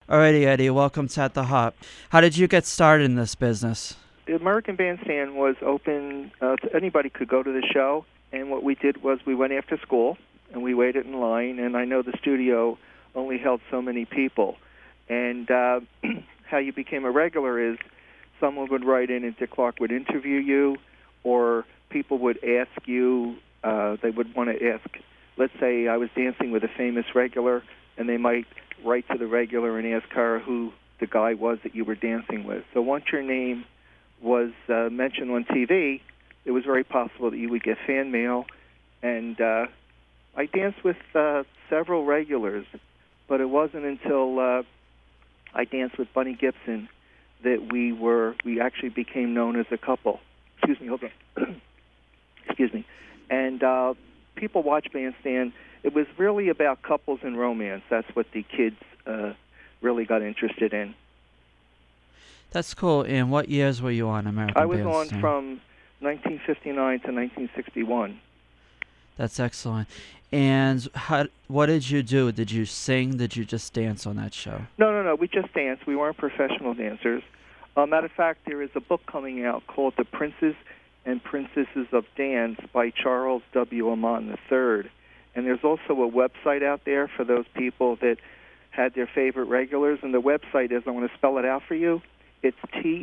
Alrighty, Eddie, welcome to At the Hop. How did you get started in this business? The American Bandstand was open to anybody could go to the show, and what we did was we went after school and we waited in line. And I know the studio only held so many people, and how you became a regular is someone would write in and Dick Clark would interview you, or people would ask you. They would want to ask. Let's say I was dancing with a famous regular, and they might write to the regular and ask her who the guy was that you were dancing with. So once your name was mentioned on TV, it was very possible that you would get fan mail. And I danced with several regulars, but it wasn't until I danced with Bunny Gibson that we actually became known as a couple. Excuse me, hold on. Excuse me. And people watch Bandstand. It was really about couples and romance. That's what the kids really got interested in. That's cool. And what years were you on American I was Bandstand? on from 1959 to 1961. That's excellent. And what did you do? Did you sing? Did you just dance on that show? No. We just danced. We weren't professional dancers. Matter of fact, there is a book coming out called The Princes and Princesses of Dance by Charles W. Amon III. And there's also a website out there for those people that had their favorite regulars. And the website is, I want to spell it out for you. It's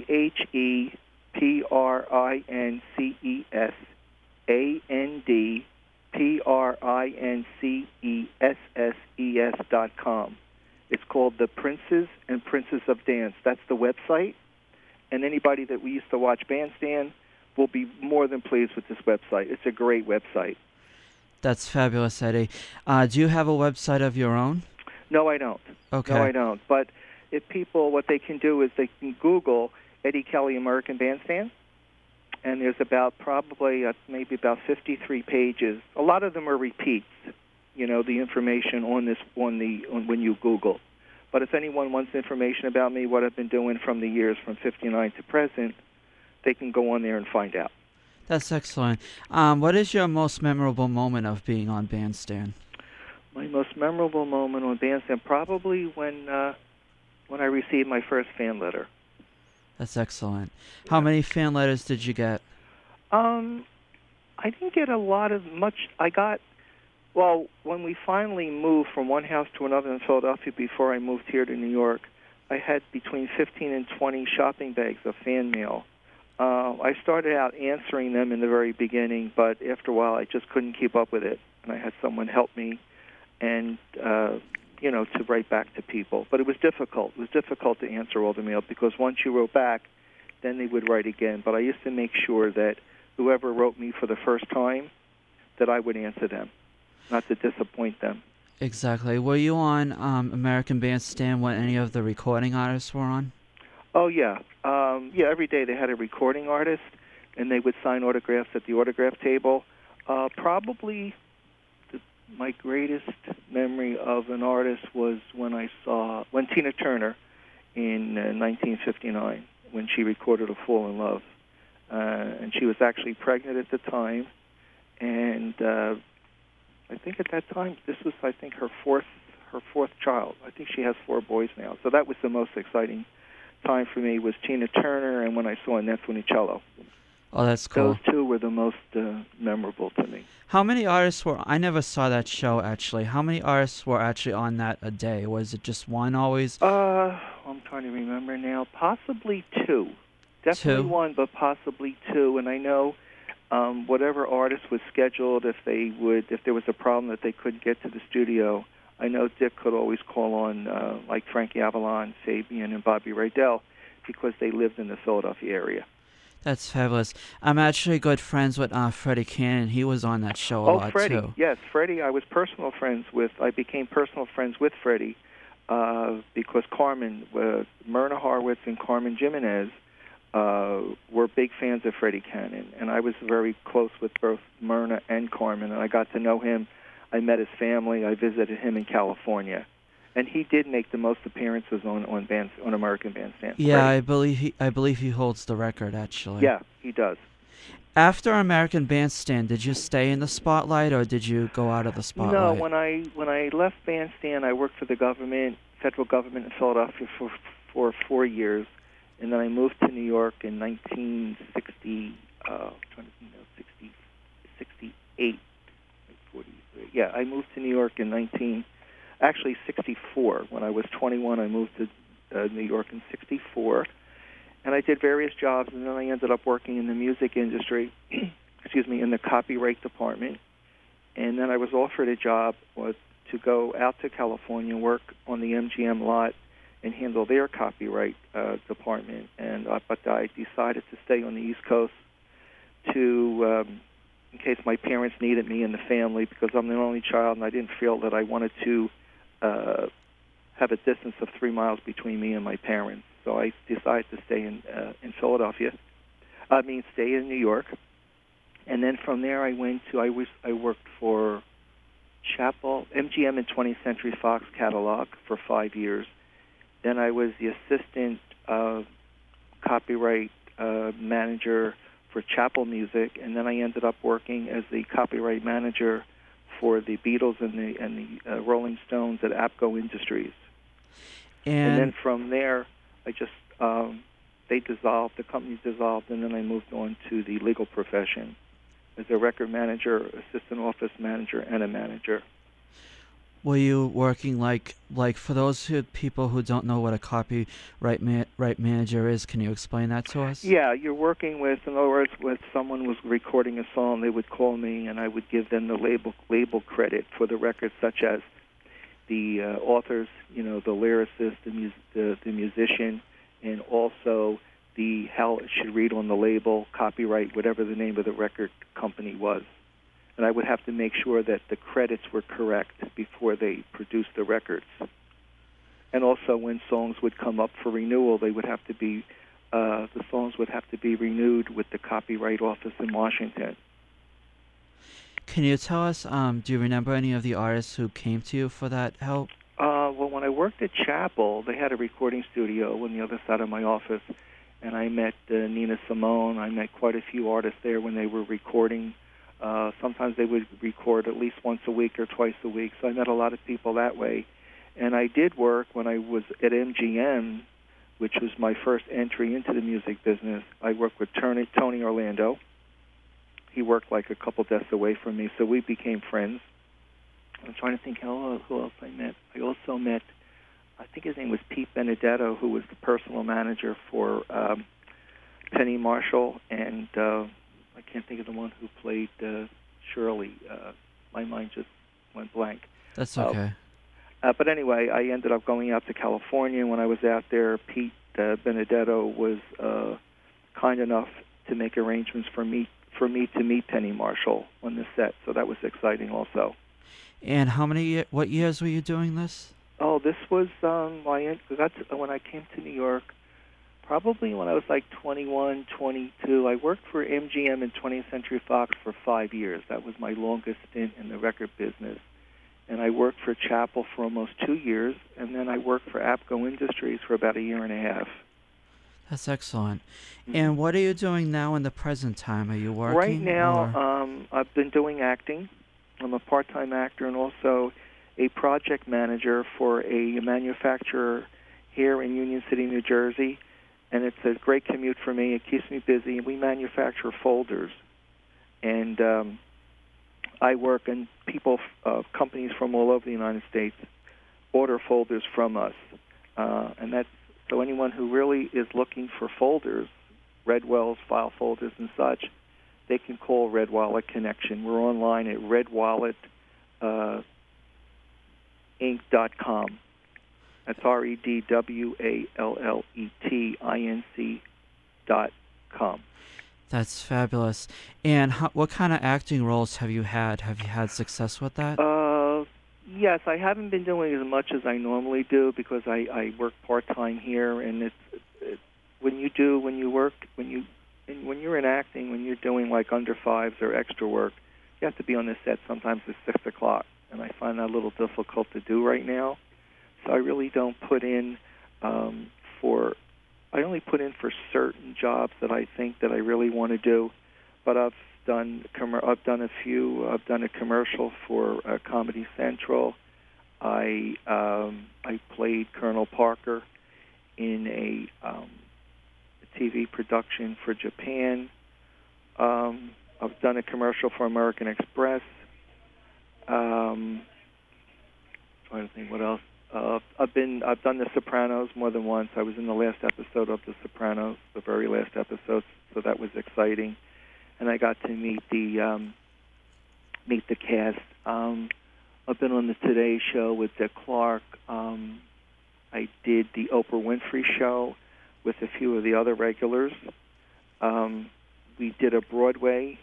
ThePrincessandPrincesses.com. It's called The Princes and Princess of Dance. That's the website. And anybody that we used to watch Bandstand will be more than pleased with this website. It's a great website. That's fabulous, Eddie. Do you have a website of your own? No, I don't. Okay. No, I don't. But if people, what they can do is they can Google Eddie Kelly American Bandstand, and there's probably maybe about 53 pages. A lot of them are repeats. You know, the information on when you Google. But if anyone wants information about me, what I've been doing from the years from 59 to present, they can go on there and find out. That's excellent. What is your most memorable moment of being on Bandstand? My most memorable moment on Bandstand probably when I received my first fan letter. That's excellent. How many fan letters did you get? I didn't get much. When we finally moved from one house to another in Philadelphia before I moved here to New York, I had between 15 and 20 shopping bags of fan mail. I started out answering them in the very beginning, but after a while I just couldn't keep up with it, and I had someone help me and to write back to people. But it was difficult. It was difficult to answer all the mail because once you wrote back, then they would write again. But I used to make sure that whoever wrote me for the first time, that I would answer them, not to disappoint them. Exactly. Were you on American Bandstand when any of the recording artists were on? Oh, yeah. Every day they had a recording artist, and they would sign autographs at the autograph table. Probably my greatest memory of an artist was when Tina Turner in 1959, when she recorded A Fool in Love. And she was actually pregnant at the time, and I think at that time, this was, her fourth child. I think she has 4 boys now. So that was the most exciting time for me, was Tina Turner and when I saw Annette Funicello. Oh, that's cool. Those two were the most memorable to me. How many artists I never saw that show, actually. How many artists were actually on that a day? Was it just one always? I'm trying to remember now. Possibly 2. Definitely 2? 1, but possibly 2. And I know whatever artist was scheduled, if there was a problem that they couldn't get to the studio, I know Dick could always call on like Frankie Avalon, Fabian, and Bobby Rydell because they lived in the Philadelphia area. That's fabulous. I'm actually good friends with Freddie Cannon. He was on that show a lot, Freddie. too. Yes, Freddie, I became personal friends with Freddie because Myrna Horowitz and Carmen Jimenez were big fans of Freddie Cannon, and I was very close with both Myrna and Carmen, and I got to know him. I met his family. I visited him in California, and he did make the most appearances on American Bandstand. Yeah, Freddie. I believe he holds the record, actually. Yeah, he does. After American Bandstand, did you stay in the spotlight or did you go out of the spotlight? No, when I left Bandstand, I worked for the government federal government in Philadelphia for 4 years, and then I moved to New York in 1960. Trying to think now, 68. 43. Yeah, I moved to New York in 64. When I was 21, I moved to New York in 64, and I did various jobs, and then I ended up working in the music industry, excuse me, in the copyright department. And then I was offered a job to go out to California, work on the MGM lot, and handle their copyright department. But I decided to stay on the East Coast in case my parents needed me in the family, because I'm the only child, and I didn't feel that I wanted to have a distance of 3 miles between me and my parents. So I decided to stay in Philadelphia. Stay in New York. And then from there, I worked for Chappell, MGM and 20th Century Fox catalog for 5 years. Then I was the assistant copyright manager for Chappell Music, and then I ended up working as the copyright manager for the Beatles and the Rolling Stones at APCO Industries. And then from there, I just the company dissolved, and then I moved on to the legal profession as a record manager, assistant office manager, and a manager. Were you working like for those people who don't know what a copyright manager is? Can you explain that to us? Yeah, you're working with, in other words, when someone was recording a song, they would call me, and I would give them the label credit for the record, such as the authors, the lyricist, the musician, and also how it should read on the label, copyright, whatever the name of the record company was. And I would have to make sure that the credits were correct before they produced the records. And also, when songs would come up for renewal, the songs would have to be renewed with the Copyright Office in Washington. Can you tell us, do you remember any of the artists who came to you for that help? Well, when I worked at Chappell, they had a recording studio on the other side of my office, and I met Nina Simone. I met quite a few artists there when they were recording. Sometimes they would record at least once a week or twice a week, so I met a lot of people that way. And I did work when I was at MGM, which was my first entry into the music business. I worked with Tony Orlando. He worked like a couple desks away from me, so we became friends. I'm trying to think who else I met. I also met, I think his name was Pete Benedetto, who was the personal manager for Penny Marshall, and I can't think of the one who played Shirley. My mind just went blank. That's okay. But anyway, I ended up going out to California. When I was out there, Pete Benedetto was kind enough to make arrangements for me to meet Penny Marshall on the set, so that was exciting also. And what years were you doing this? Oh, this was when I came to New York, probably when I was like 21, 22. I worked for MGM and 20th Century Fox for 5 years. That was my longest stint in the record business. And I worked for Chappell for almost 2 years, and then I worked for APCO Industries for about a year and a half. That's excellent. Mm-hmm. And what are you doing now in the present time? Are you working? Right now, I've been doing acting. I'm a part-time actor and also a project manager for a manufacturer here in Union City, New Jersey. And it's a great commute for me. It keeps me busy. And we manufacture folders. And I work, and companies from all over the United States order folders from us. So anyone who really is looking for folders, Redwells, file folders, and such, they can call Red Wallet Connection. We're online at redwalletinc.com. That's REDWALLETINC.com. That's fabulous. And what kind of acting roles have you had? Have you had success with that? Yes, I haven't been doing as much as I normally do because I work part-time here, and when you're in acting, when you're doing like under fives or extra work, you have to be on the set sometimes at 6 o'clock, and I find that a little difficult to do right now. So I really don't put in I only put in for certain jobs that I think that I really want to do. But I've done a commercial for Comedy Central. I played Colonel Parker in a TV production for Japan. I've done a commercial for American Express. Trying to think what else. I've done The Sopranos more than once. I was in the last episode of The Sopranos, the very last episode, so that was exciting. And I got to meet the cast. I've been on the Today Show with Dick Clark. I did the Oprah Winfrey Show with a few of the other regulars. We did a Broadway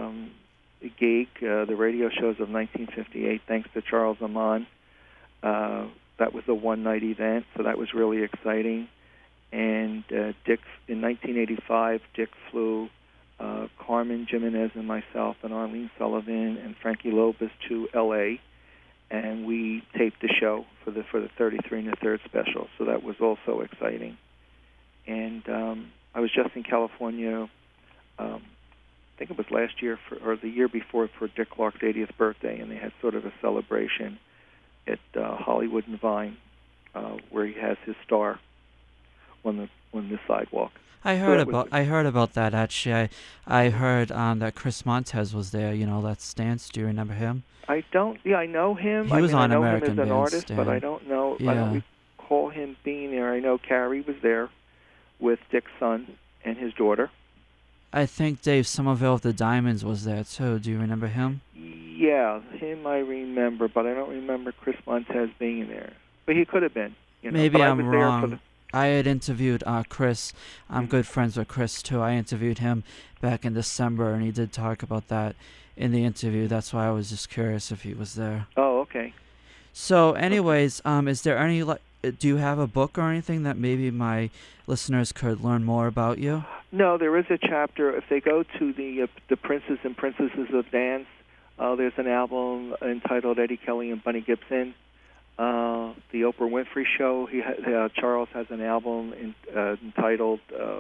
gig, the radio shows of 1958, thanks to Charles Aman. That was a one-night event, so that was really exciting. And Dick, in 1985, Dick flew Carmen Jimenez and myself and Arlene Sullivan and Frankie Lopez to L.A., and we taped the show for the 33 1/3 special, so that was also exciting. And I was just in California, I think it was last year or the year before for Dick Clark's 80th birthday, and they had sort of a celebration at Hollywood and Vine, where he has his star on the sidewalk. I heard about that actually. I heard that Chris Montez was there. You know, Let's Dance. Do you remember him? I don't. Yeah, I know him. He was on I know American him as an artist, Bandstand. but I don't know. Yeah. I don't recall him being there. I know Carrie was there with Dick's son and his daughter. I think Dave Somerville of the Diamonds was there too. Do you remember him? Yeah, him I remember, but I don't remember Chris Montez being there. But he could have been. You know, Maybe but I'm I was there wrong. for the, I had interviewed Chris. I'm good friends with Chris too. I interviewed him back in December, and he did talk about that in the interview. That's why I was just curious if he was there. Oh, okay. So, anyways, is there any do you have a book or anything that maybe my listeners could learn more about you? No, there is a chapter. If they go to the Princes and Princesses of Dance, there's an album entitled Eddie Kelly and Bunny Gibson. The Oprah Winfrey Show. Charles has an album entitled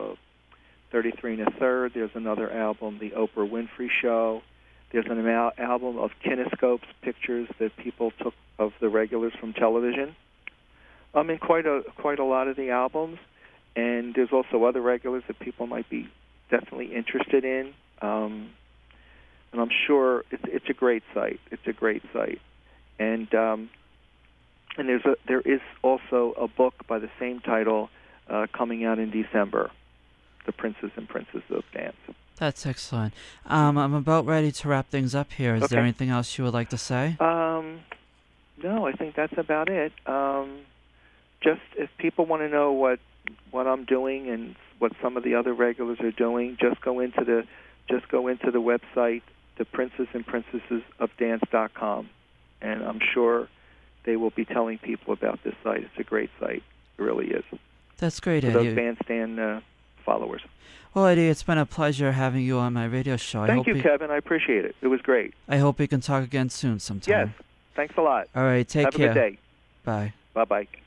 33 1/3. There's another album, The Oprah Winfrey Show. There's an album of kinescopes, pictures that people took of the regulars from television. In quite a lot of the albums, and there's also other regulars that people might be definitely interested in. And I'm sure it's a great site. It's a great site, and there is also a book by the same title coming out in December, The Princes and Princesses of Dance. That's excellent. I'm about ready to wrap things up here. Is there anything else you would like to say? No, I think that's about it. Just if people want to know what I'm doing and what some of the other regulars are doing, just go into the website, theprincesandsprincessesofdance.com, and I'm sure they will be telling people about this site. It's a great site. It really is. That's great, for Eddie. those bandstand followers. Well, Eddie, it's been a pleasure having you on my radio show. Thank you, Kevin. I appreciate it. It was great. I hope we can talk again soon sometime. Yes. Thanks a lot. All right. Take care. Have a good day. Bye. Bye-bye.